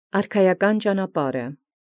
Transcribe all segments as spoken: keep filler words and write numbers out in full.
Արքայական ճանապարհը։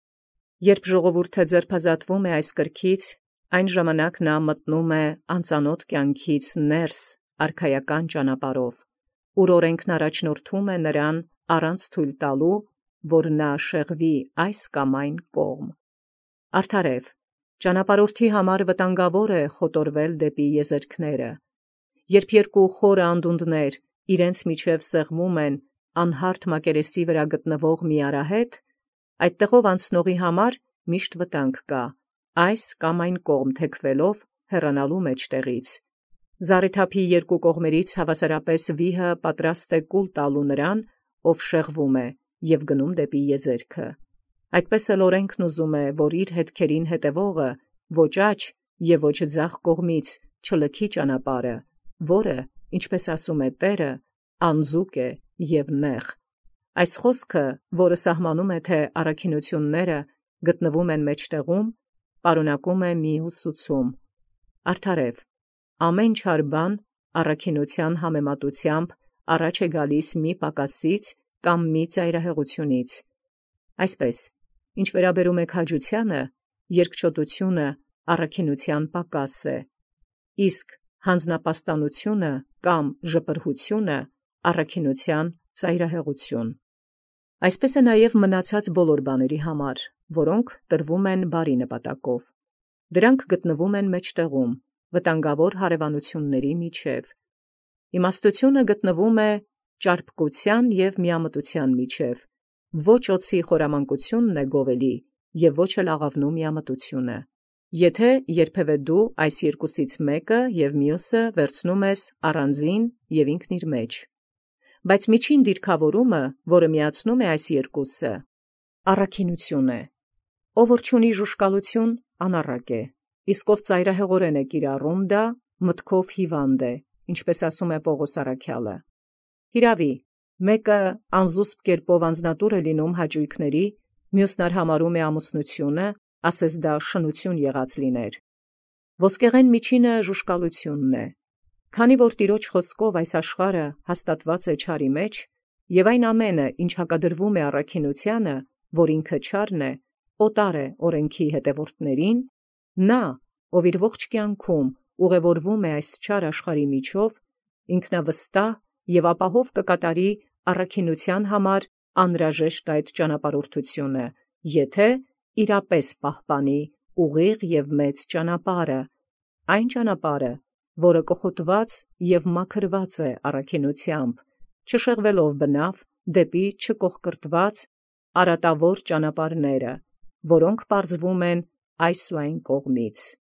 Երբ ժողովուրդը ձերբազատվում է այս կրքից, այն ժամանակ նա մտնում է անծանոթ կյանքից ներս արքայական ճանապարհով, ուր օրենքն առաջնորդում է նրան առանց թույլ տալու, որ նա շեղվի այս կամ այն կողմ։ Արդարև, ճանապարհորդի համար վտանգավոր է խոտորվել դեպի եզերքները, երբ երկու խորը անդունդներ իրենց միջև սեղմում են անհարթ մակերեսի վրա գտնվող մի արահետ, այդտեղով անցնողի համար միշտ վտանգ կա, այս կամ այն կողմ թեքվելով հեռանալու մեջտեղից։ Զառիթափի երկու կողմերից հավասարապես վիհը պատրաստ է կուլ տալու նրան, ով շեղվում է և գնում դեպի եզերքը։ Այդպես էլ օրենքն ուզում է, որ իր հետքերին հետևողը ոչ աջ և ոչ ձախ կողմից չլքի ճանապարհը, որը, ինչպես ասում է Տէրը, անձուկ է և նեղ։ Այս խոսքը, որը սահմանում է, թե առաքինութիւնները գտնվում են մեջտեղում, պարունակում է մի ուսուցում. արդարև, ամեն չար բան առաքինութեան համեմատութեամբ առաջ է գալիս մի պակասից կամ մի ծայրահեղությունից։ Այսպես, ինչ վերաբերում է քաջութեանը, երկչոտությունը առաքինութեան պակաս է, իսկ յանձնապաստանությունը կամ ժպրհությունը առաքինութեան ծայրահեղություն։ Այսպես է նաև մնացած բոլոր բաների համար, որոնք տրվում են բարի նպատակով։ Դրանք գտնվում են մեջտեղում, վտանգավոր հարևանությունների միջև։ Իմաստությունը գտնվում է ճարպկության և միամտության միջև, ոչ օձի խորամանկությունն է գովելի և ոչ էլ աղավնու միամտությունը։ Եթե երբևէ դու այս երկուսից մեկը և մյուսը վերցնում ես առանձին և ինքն իր մեջ։ Բայց միջին դիրքավորումը, որը միացնում է այս երկուսը, առաքինություն է։ Ով որ չունի ժուշկալություն, անառակ է, իսկ ով ծայրահեղորեն է կիրառում դա, մտքով հիվանդ է, ինչպես ասում է Պողոս առաքյալը։ Հիրավի, մեկը անզուսպ կերպով անձնատուր է լինում հաճույքների, մյուսն արհամարհում է ամուսնությունը, ասես դա շնություն եղած լիներ։ Ոսկեղեն միջինը ժուշկալությունն է, քանի որ Տիրոջ խոսքով այս աշխարհը հաստատված է չարի մեջ, և այն ամենը, ինչ հակադրվում է առաքինութեանը, որ ինքը չարն է, օտար է օրենքի հետևորդներին, նա, ով իր ողջ կյանքում ուղևորվում է այս չար աշխարհի միջով, ինքնավստահ և ապահով կկատարի առաքինութեան համար անհրաժեշտ այդ ճանապարհորդությունը, եթե իրապես պահպանի ուղիղ և մեծ ճանապարհը, այն ճանապարհը, որը կոխոտված և մաքրված է առաքինութեամբ, չշեղվելով բնավ դեպի չկոխկրտված արատավոր ճանապարհները, որոնք պարզվում են այս ու այն կողմից։